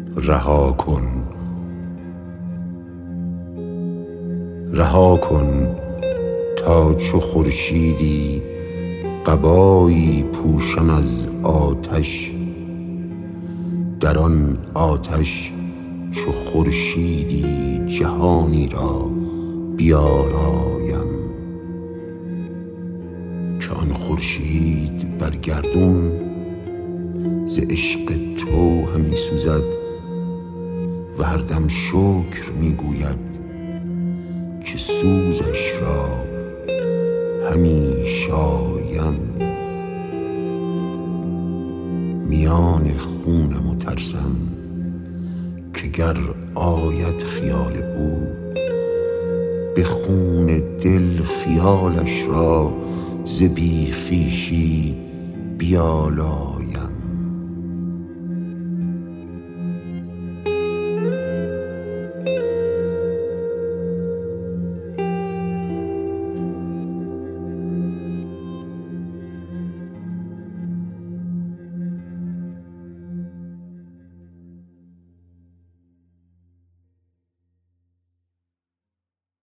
رها کن، رها کن تا چو خورشیدی قبایی پوشم از آتش، در آن آتش چو خورشیدی جهانی را بیارایم، که آن خورشید بر گردون ز عشق تو همی سوزد و هر دم شکر می گوید که سوزش را همی شایم. میان خونم و ترسم که گر آید خیال او، به خون دل خیالش را ز بی خویشی بیالایم.